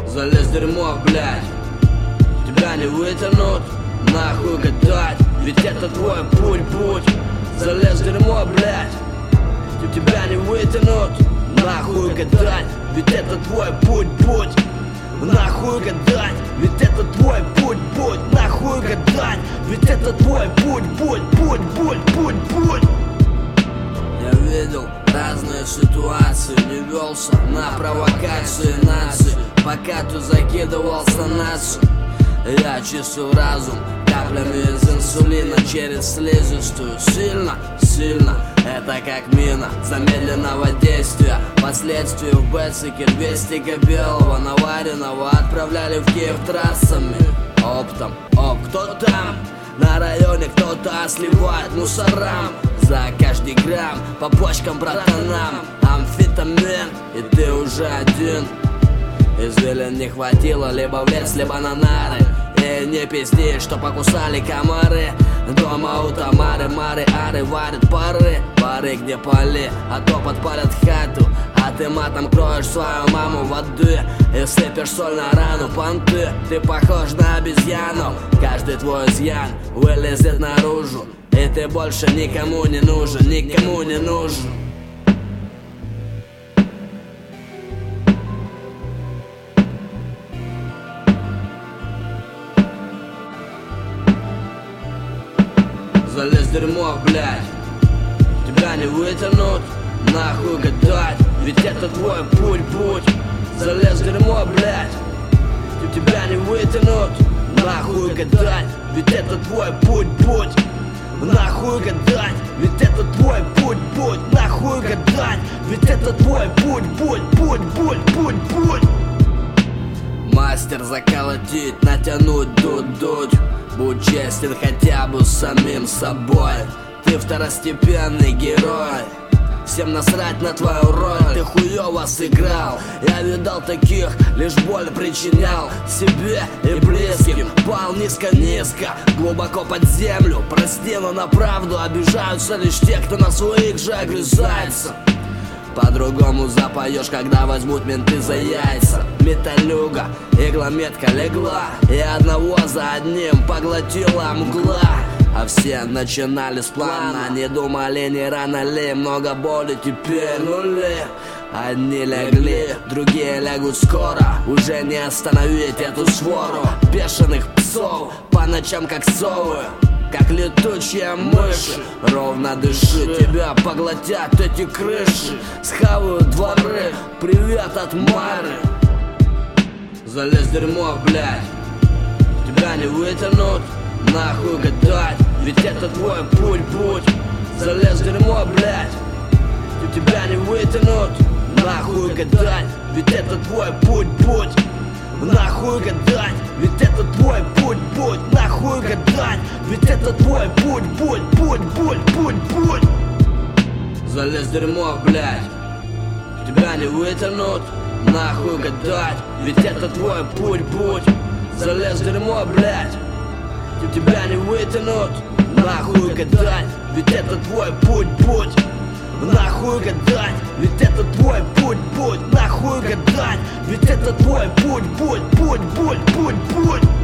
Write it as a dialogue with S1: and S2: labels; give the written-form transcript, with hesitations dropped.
S1: Залез в дерьмо, блядь, тебя не вытянут, нахуй гадать, ведь это твой путь. Залез в дерьмо, блядь, тебя не вытянут, нахуй гадать, ведь это твой путь. Нахуй гадать, ведь это твой путь. Нахуй гадать, ведь это твой путь. Я видел разные ситуации, не велся на провокации нации, пока ты закидывался нацию. Я чистил разум каплями из инсулина через слизистую. Сильно, это как мина замедленного действия. Последствия в Бетсике 200 белого наваренного отправляли в Киев трассами. Оптом, кто там? На районе кто-то сливает мусорам. За каждый грамм по почкам братанам амфетамин, и ты уже один. Извилин не хватило, либо в лес, либо на нары. И не пизди, что покусали комары. Дома у Тамары, Ары варят пары где поли, а то подпалят хату. А ты матом кроешь свою маму воды и сыпешь соль на рану, понты. Ты похож на обезьяну, каждый твой изъян вылезет наружу, и ты больше никому не нужен. Залез в дерьмо, блядь, тебя не вытянут, нахуй гадать, ведь это твой путь. Залез в дерьмо, блядь, тебя не вытянут, нахуй гадать, ведь это твой путь. Нахуй гадать, ведь это твой путь. Нахуй гадать, ведь это твой путь. Мастер заколотить, натянуть дуть. Будь честен хотя бы с самим собой. Ты второстепенный герой, всем насрать на твою роль. Ты хуёво сыграл, я видал таких, лишь боль причинял себе и близким. Пал низко, глубоко под землю. Прости, но на правду обижаются лишь те, кто на своих же огрызается. По-другому запоешь, когда возьмут менты за яйца. Металюга, иглометка легла, и одного за одним поглотила мгла. А все начинали с плана, не думали, не рано ли. Много боли, теперь нули. Одни легли, другие лягут скоро. Уже не остановить эту свору бешеных псов, по ночам как совы, как летучие мыши. Ровно дыши, тебя поглотят эти крыши. Схавают дворы, привет от Мары. Залез в дерьмо, блядь, тебя не вытянут, нахуй гадать, ведь это твой путь. Залез в дерьмо, блядь, тебя не вытянут, нахуй гадать, ведь это твой путь. Нахуй гадать, ведь это твой путь. Нахуй гадать, ведь это твой путь. Залез в дерьмо, блядь, тебя не вытянут, нахуй гадать, ведь это твой путь. Залез в дерьмо, блядь, тебя не вытянут, нахуй гадать, ведь это твой путь. Нахуй гадать, ведь это твой путь. Нахуй гадать, ведь это твой путь.